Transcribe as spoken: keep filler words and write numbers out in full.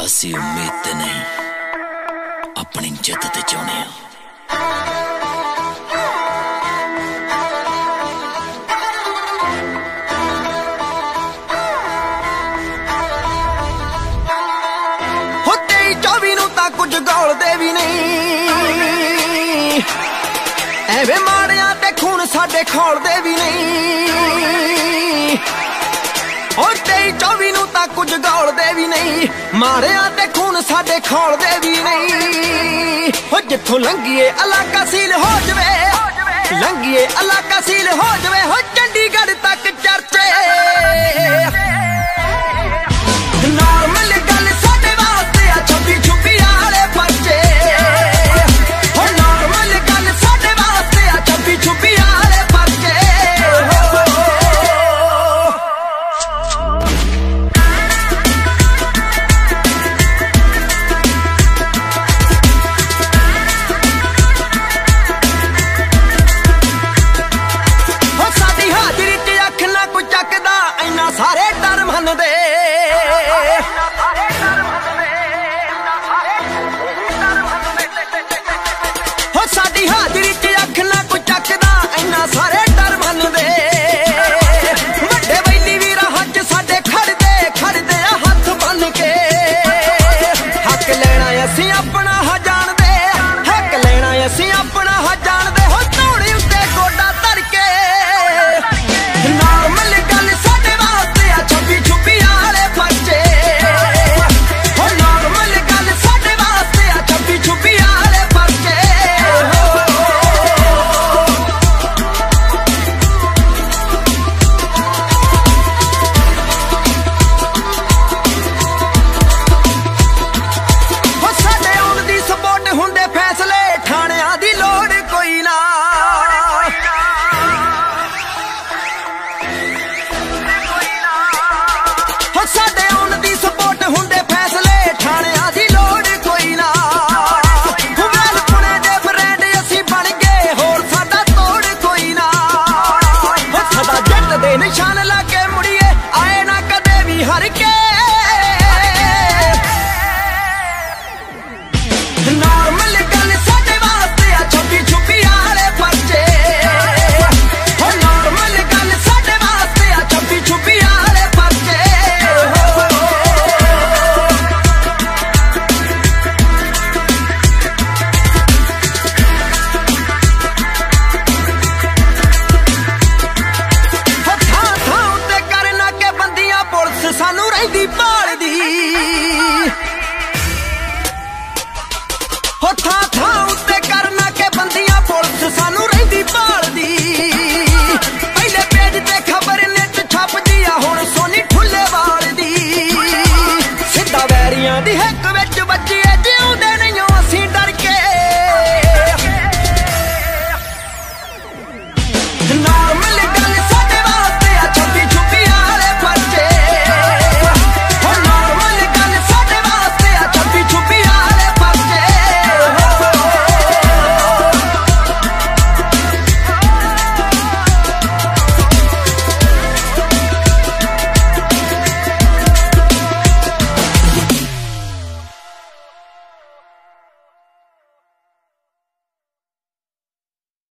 ਅਸੀਂ ਉਮੀਦ ਤੇ ਨਹੀਂ ਆਪਣੀ ਜਿੱਤ ਤੇ ਚਾਹੁੰਦੇ ਆ। ਹੋ ਤੇਈ ਚੌਵੀ ਨੂੰ ਤਾਂ ਕੁਝ ਗੋਲਦੇ ਵੀ ਨਹੀਂ, ਐਵੇਂ ਮਾੜਿਆਂ ਤੇ ਖੂਨ ਸਾਡੇ ਖੋਲਦੇ ਵੀ ਨਹੀਂ। ਹੋ ਤੇਈ ਚੌਵੀ ਨੂੰ ਤਾਂ ਕੁਝ ਗੋਲਦੇ ਵੀ ਨਹੀਂ, ਮਾੜਿਆਂ ਤੇ ਖੂਨ ਸਾਡੇ ਖੋਲਦੇ ਵੀ ਨਹੀਂ। ਹੋ ਜਿੱਥੋਂ ਲੰਘੀਏ ਇਲਾਕਾ ਸੀਲ ਹੋ ਜਵੇ, ਲੰਘੀਏ ਇਲਾਕਾ ਸੀਲ ਹੋ ਜਵੇ। ਹੋ ਚੰਡੀਗੜ੍ਹ ਤੱਕ ਚਰਚੇ, ਨਾਰਮਲ ਗੱਲ ਸਾਡੇ ਵਾਸਤੇ ਆ ਛੱਬੀ ਛੁੱਬੀ ਵਾਲੇ ਪਰਚੇ। ਹੋ ਨਾਰਮਲ ਗੱਲ ਸਾਡੇ ਵਾਸਤੇ ਆ ਛੱਬੀ ਛੁੱਬੀ ਵਾਲੇ ਪਰਚੇ। ਹੋ ਸਾਡੀ ਹਾਜ਼ਰੀ 'ਚ ਅੱਖ ਨਾ ਕੋਈ ਚੱਕਦਾ, ਇੰਨਾ ਸਾਰੇ ਡਰ ਮੰਨਦੇ। ਹੋ ਸਾਡੀ ਹਾਜ਼ਰੀ 'ਚ ਅੱਖ ਨਾ ਕੋਈ ਚੱਕਦਾ, ਇੰਨਾ ਸਾਰੇ ਡਰ ਮੰਨਦੇ। ਵੱਡੇ ਬੈਲੀ ਵੀ ਰਾਹ 'ਚ ਸਾਡੇ ਖੜਦੇ, ਖੜਦੇ ਆ ਹੱਥ ਬੰਨ ਕੇ। ਹੱਕ ਲੈਣਾ ਅਸੀਂ ਆਪਣਾ ਹ ਜਾਣਦੇ, ਹੱਕ ਲੈਣਾ ਅਸੀਂ ਆਪਣਾ ਹ ਜਾਣਦੇ। ਹੋ ਧੌਣੇ ਉੱਤੇ ਗੋਡਾ ਧਰ ਕੇ, ਨਾਰਮਲ ਗੱਲ ਸਾਡੇ ਵਾਸਤੇ ਆ ਛੱਬੀ ਛੁੱਬੀ ਵਾਲੇ ਪਰਚੇ। ਹੋ ਨਾਰਮਲ ਗੱਲ ਸਾਡੇ ਵਾਸਤੇ ਆ ਛੱਬੀ ਛੁੱਬੀ ਵਾਲੇ ਪਰਚੇ। ਹੋ ਸਾਡੇ ਆਉਣ ਦੀ ਸਪੋਰਟ ਹੁੰਦੇ ਫੈਸਲੇ, ਥਾਣਿਆਂ ਦੀ ਲੋੜ ਕੋਈ ਨਾ। ਹੋ ਸਾਡੇ ਆਉਣ ਦੀ ਸਪੋਰਟ ਹੁੰਦੇ ਫੈਸਲੇ, ਥਾਣਿਆਂ ਦੀ ਲੋੜ ਕੋਈ ਨਾ। ਹੁਮੈਲ ਪੁਣੇ ਦੇ ਫਰੈਂਡ ਅਸੀਂ ਬਣ ਗਏ, ਹੋਰ ਸਾਡਾ ਤੋੜ ਕੋਈ ਨਾ। ਹੋ ਸਦਾ ਜੱਟ ਦੇ ਨਿਸ਼ਾਨ ਲਾ ਕੇ ਮੁੜੀਏ, ਆਏ ਨਾ ਕਦੇ ਵੀ ਹਰ ਕੇ। ਨਾਰਮਲ ਗੱਲ ਸਾਡੇ ਵਾਸਤੇ ਆ ਛੱਬੀ ਛੁੱਬੀ ਵਾਲੇ ਪਰਚੇ। ਹੋ ਨਾਰਮਲ ਗੱਲ ਸਾਡੇ ਵਾਸਤੇ ਆ ਛੱਬੀ ਛੁੱਬੀ ਵਾਲੇ ਪਰਚੇ। ਹੋ ਥਾਂ ਥਾਂ ਉੱਤੇ ਕਰਨ ਕੇ ਬੰਦੀਆਂ, ਪੁਲਿਸ ਸਾਨੂੰ ਰਹਿੰਦੀ ਪਾ